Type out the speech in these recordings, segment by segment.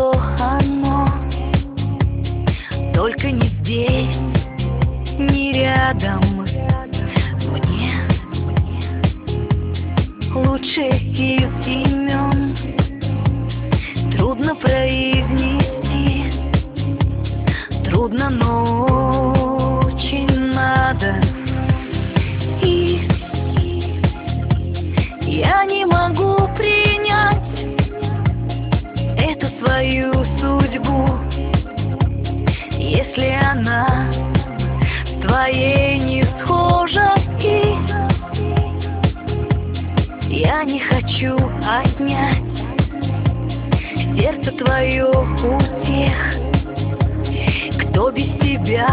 твое оно, только не здесь, не рядом. Мне лучше из имен трудно произнести, трудно, но очень надо. И я не могу принять эту свою судьбу, если она с твоей не схожа. И я не хочу отнять сердце твое у тех, кто без тебя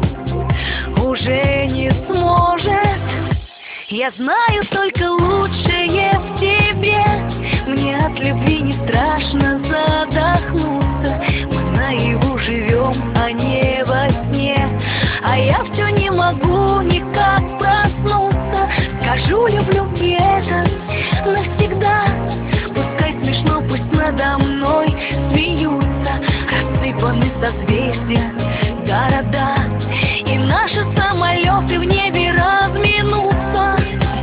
уже не сможет. Я знаю только лучшее в тебе, мне от любви не страшно задохнуться. Мы наяву живем, а не во сне, а я все не могу никак проснуться. Скажу, люблю, и это навсегда. Пускай смешно, пусть надо мной смеются, рассыпаны созвездия, города, и наши самолеты в небе разминутся.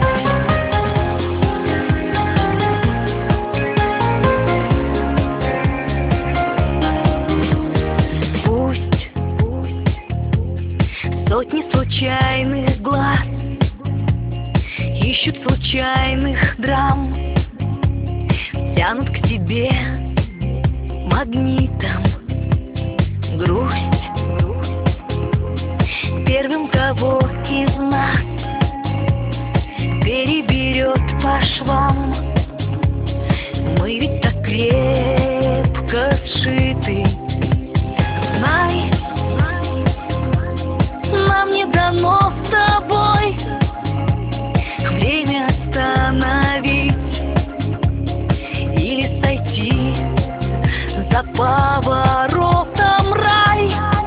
Пусть сотни случайных глаз ищут случайных драм, тянут к себе магнитом. Грусть первым, кого из нас переберет по швам. Мы ведь так крепко сшиты. Знай, нам не дано с тобой время остановить или сойти за поворотом. Рай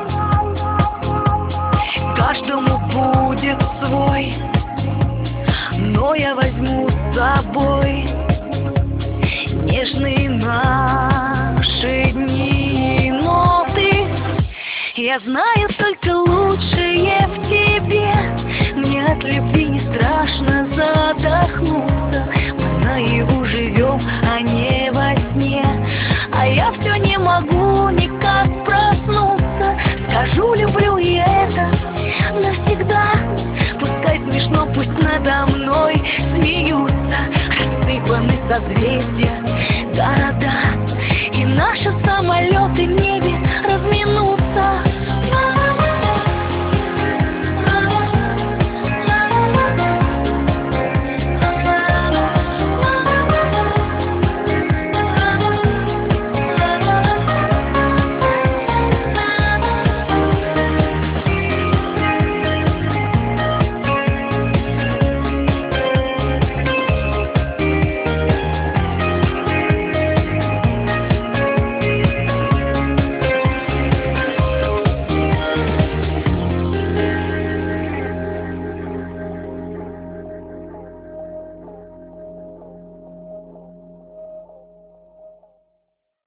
каждому будет свой, но я возьму с собой нежные наши дни, ноты. Я знаю только лучшее в тебе, мне от любви не страшно задохнуться. Мы наяву живем, а не во сне, а я все не могу никак проснуться. Скажу, люблю, и это навсегда. Пускай смешно, пусть надо мной смеются, рассыпаны созвездия, города, и наша